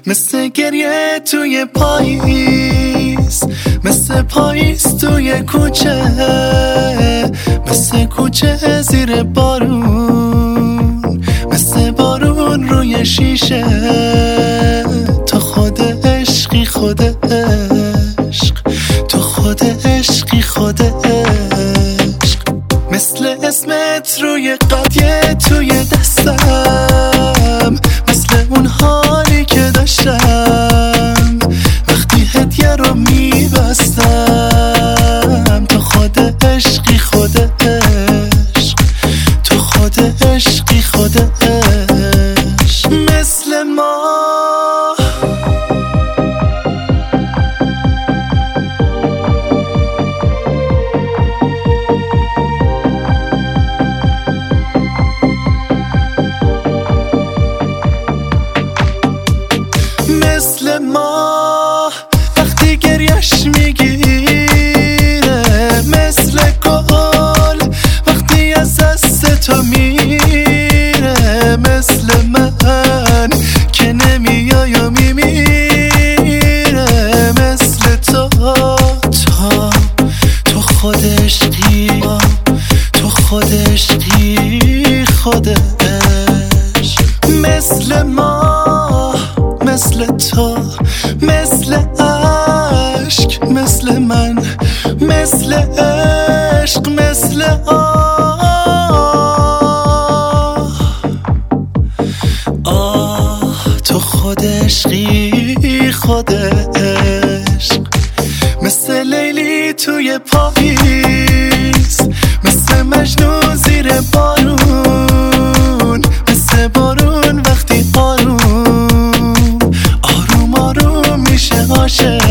مثل گریه توی پاییز، مثل پاییز توی کوچه، مثل کوچه زیر بارون، مثل بارون روی شیشه. تو خود عشقی خود عشق، تو خود عشقی خود عشق. مثل اسمت روی قضیه توی دستم، مثل اون حالی که داشتم وقتی هدیه رو میبستم. تو خود عشقی خود عشق، تو خود عشقی خود عشق. مثل ما مثل ما وقتی گریش میگیره، مثل گل وقتی از دست تو میره، مثل من که نمیای و میمیره. مثل تو تو خود عشقی، تو خود عشقی خود عشق. مثل ما، مثل تو، مثل عشق، مثل من، مثل عشق، مثل تو خود عشقی خود عشق. مثل لیلی توی پاییز، مثل مجنون زیر بارون، مثل بارون وقتی آروم آروم آروم میشه عاشق.